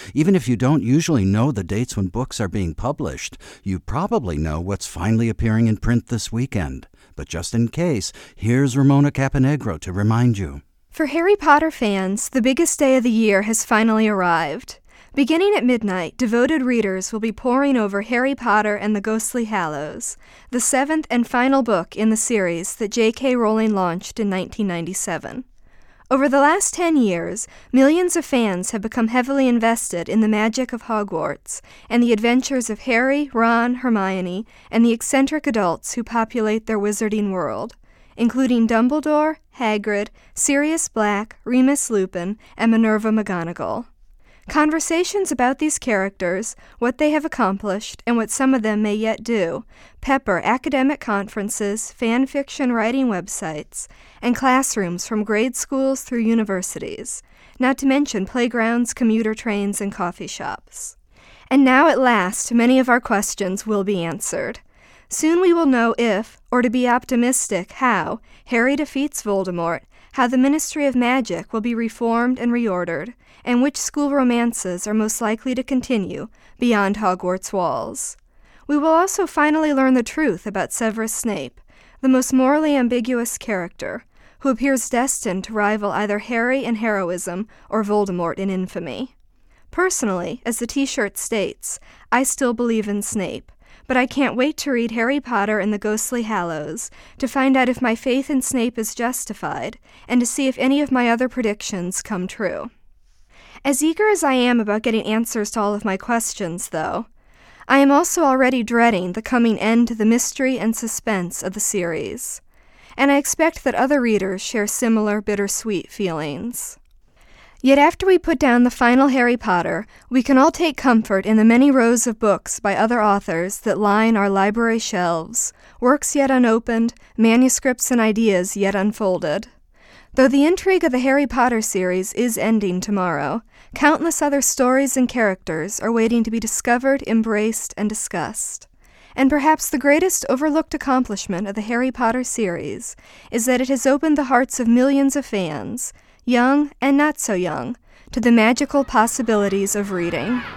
Even if you don't usually know the dates when books are being published, you probably know what's finally appearing in print this weekend. But just in case, here's Ramona Caponegro to remind you. For Harry Potter fans, the biggest day of the year has finally arrived. Beginning at midnight, devoted readers will be poring over Harry Potter and the Ghostly Hallows, the seventh and final book in the series that J.K. Rowling launched in 1997. Over the last 10 years, millions of fans have become heavily invested in the magic of Hogwarts and the adventures of Harry, Ron, Hermione, and the eccentric adults who populate their wizarding world, including Dumbledore, Hagrid, Sirius Black, Remus Lupin, and Minerva McGonagall. Conversations about these characters, what they have accomplished, and what some of them may yet do, pepper academic conferences, fan fiction writing websites, and classrooms from grade schools through universities, not to mention playgrounds, commuter trains, and coffee shops. And now at last, many of our questions will be answered. Soon we will know if, or to be optimistic, how, Harry defeats Voldemort, how the Ministry of Magic will be reformed and reordered, and which school romances are most likely to continue beyond Hogwarts walls. We will also finally learn the truth about Severus Snape, the most morally ambiguous character, who appears destined to rival either Harry in heroism or Voldemort in infamy. Personally, as the t-shirt states, I still believe in Snape, but I can't wait to read Harry Potter and the Ghostly Hallows to find out if my faith in Snape is justified and to see if any of my other predictions come true. As eager as I am about getting answers to all of my questions, though, I am also already dreading the coming end to the mystery and suspense of the series, and I expect that other readers share similar bittersweet feelings. Yet after we put down the final Harry Potter, we can all take comfort in the many rows of books by other authors that line our library shelves, works yet unopened, manuscripts and ideas yet unfolded. Though the intrigue of the Harry Potter series is ending tomorrow, countless other stories and characters are waiting to be discovered, embraced, and discussed. And perhaps the greatest overlooked accomplishment of the Harry Potter series is that it has opened the hearts of millions of fans, young and not so young, to the magical possibilities of reading.